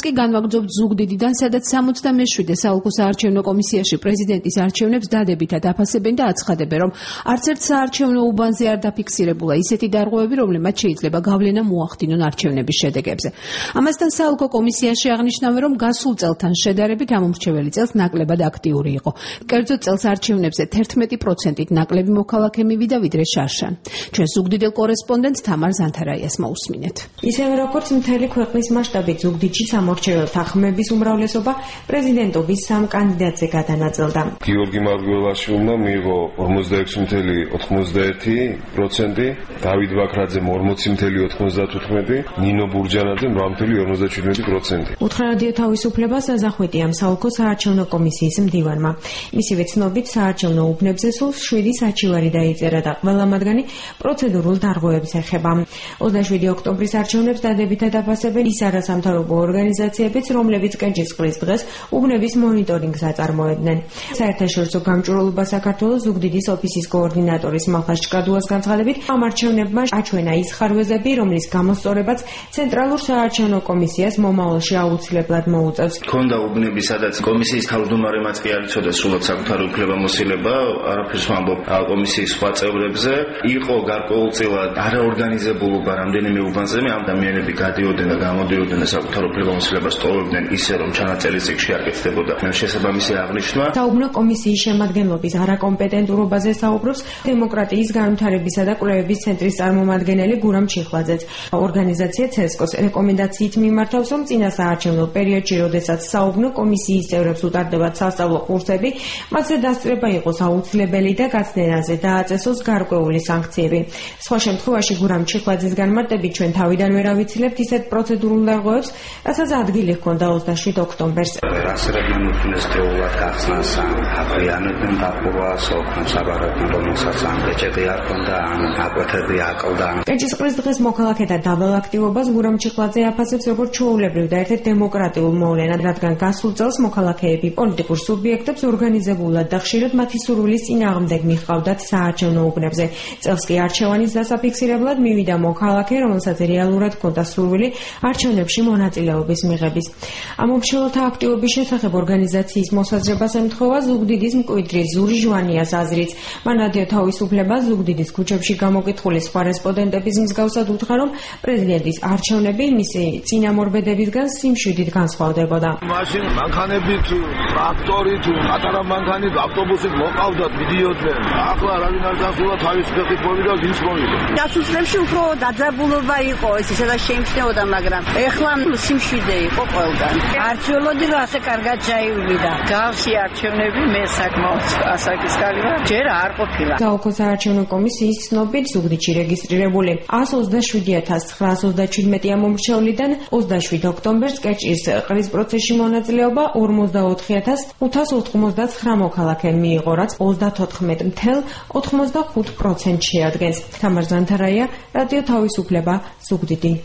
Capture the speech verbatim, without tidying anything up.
კი განვაგრძობთ ზუგდიდიდან, სადაც სამოცდამეშვიდე საოლქო საარჩევნო კომისიაში პრეზიდენტის არჩევნებს დადებითად აფასებენ და აცხადებენ, რომ არც ერთ საარჩევნო უბანზე არ დაფიქსირებულა ისეთი დარღვევები, რომლებმაც შეიძლება გავლენა მოახდინონ არჩევნების შედეგებზე. ამასთან საოლქო კომისიაში აღნიშნავენ, რომ გასულ წელთან შედარებით ამ უმრჩეველი წელს ნაკლებად აქტიური იყო. კერძოდ წელს არჩევნებზე თერთმეტი პროცენტით ნაკლები მოქალაქე მივიდა ვიდრე შარშან. ჩვენ ზუგდიდელ კორესპონდენტ თამარ ზანთარაიას მოусმინეთ. ისევე როგორც მთელი ქვეყნის მასშტაბით ზუგდიდში სამორჩეველთა ხმების უმრავლესობა პრეზიდენტობის სამ კანდიდატზე გადანაწილდა. გიორგი მარგველაშვილმა მიიღო ორმოცდაექვსი წელი ოთხმოცდაერთი პროცენტი, დავით ბაქრაძემ ორმოცი წელი ოთხმოცდათოთხმეტი, ნინო ბურჯანაძემ რვა წელი ორმოცდაჩვიდმეტი პროცენტი. უთხრა რადიო თავისუფლებას საზახვიტიამ საოლქო საარჩევნო კომისიის მდივანმა. მისივე ცნობით საარჩევნო უბნებზე სულ შვიდი საჩივარი დაიწერა და ყველა მათგანი პროცედურულ დარღვევებს ეხება. ოცდაშვიდი ოქტომბრის არჩევნებს დადებითად აფასებენ ის არასამთავრობო ორგანიზაციებიც, რომლებიც კენჭისყრის დღეს უბნების მონიტორინგს აწარმოებდნენ. საერთაშორისო გამჭვირვალობა საქართველოს ზუგდიდის ოფისის კოორდინატორის მალხაზ ჭკადუას განცხადებით, ამ არჩევნებმა აჩვენა ის ხარვეზები, რომლის გამოსწორებაც ცენტრალურ საარჩევნო კომისიას მომავალში აუცილებლად მოუწევს. ქონდა უბნები, სადაც კომისიის თავმჯდომარემაც კი არ იცოდა სულად საკუთარი უფლებამოსილება, არაფერს ვამბობ კომისიის სხვა წევრებზე. იყო გარკვეულწილად არაორგანიზებულობა რამდენიმე უბანზე, ამ ადამიანები გადიოდნენ და გამოდიოდნენ და საკუთარ უფლებამოსილებას ტოვებდნენ ისე, რომ ჩანაწერი არ კეთდებოდა შესაბამისი აღნიშვნა. საუბნო კომისიის შემადგენლობის არაკომპეტენტურობაზე საუბრობს დემოკრატიის განვითარებისა და კვლევების ცენტრის წარმომადგენელი გურამ ჩიხლაძეც. ორგანიზაცია ცესკოს რეკომენდაციით მიმართავს, რომ წინა საარჩევნო პერიოდში, როდესაც საუბნო კომისიის წევრებს უტარდებათ სასწავლო კურსები, მათზე დასწრება იყოს აუცილებელი და გაცნენაზე დააწესოს გარკვეული სანქციები. სხვა შემთხვევაში გურამ ჩიხლაძის განმარტებით ჩვენ თავიდან ვერ ავიცილებთ ისეთ პროცედურულ დარღვევებს, რასაც ადგილი ჰქონდა ოცდაშვიდ ოქტომბერს. რასერებდნენ უფლესწეულად გახსნას, აყრიანებდნენ დახურვას, ოქროს საბარებდნენ, რომელსაც ამ ბეჭედი არ ჰქონდა, ამ აკვეთები აკლდა. კენჭისყრის დღეს მოქალაქეთა დაბალ აქტივობას გურამ ჩიხლაძე აფასებს როგორც ჩვეულებრივ და ერთ-ერთ დემოკრატიულ მოვლენად, რადგან გასულ წელს მოქალაქეები პოლიტიკურ სუბიექტებს ორგანიზებულად და ხშირად მათი სურვილის წინააღმდეგ მიჰყავდათ საარჩევნო უბნებზე. წელს კი არჩევანის დასაფიქსირებლად მივიდა მოქალაქე, რომელსაც რეალურად ჰქონდა სურვილი არჩევნებში მონაწილეობის მიღების. ამ მომხმარებელთა აქტივობის შესახებ ორგანიზაციის მოსაზრებას ემთხვევა ზუგდიდის მკვიდრი ზური ჟვანიას აზრით. მან რადიო თავისუფლებას ზუგდიდის ქუჩებში გამოკითხული სხვა რესპონდენტების მსგავსად უთხრა, რომ პრეზიდენტის არჩევნები მისი წინამორბედებისგან სიმშვიდით განსხვავდებოდა. მაშინ მანქანებით, ტრაქტორით, პატარა მანქანით, ავტობუსით მოყავდათ, მიდიოდნენ. ახლა რა ვინ არ დასულა თავის ფეხით მოვიდა, ის მოვიდა. დასუსტებში უფრო დაძაბულობა იყო, ესე სადაც შეიმჩნეოდა, მაგრამ ეხლა სიმშვიდე იყო ყველგან. არჩევლოდი რომ ასე კარგად ჩაივიდა. გავსი არჩევნები მე საკმაოდ ასაკის კალი ვარ, ჯერ არ ყოფილა. საოლქო საარჩევნო კომისიის ცნობით ზუგდიდში რეგისტრირებული ასს ოცდაშვიდი ათას ცხრაას ოცდაჩვიდმეტი მომრჩევლიდან ოცდაშვიდ ოქტომბერს კენჭისყრის პროცესში მონაწილეობა ორმოცდაოთხი ათას ხუთას ოთხმოცდაცხრა მოქალაქემ მიიღო, რაც ოცდათოთხმეტ წელს ოთხმოცდახუთ პროცენტს შეადგენს. თამარ ზანთარაია, რადიო თავისუფლება, ზუგდიდი.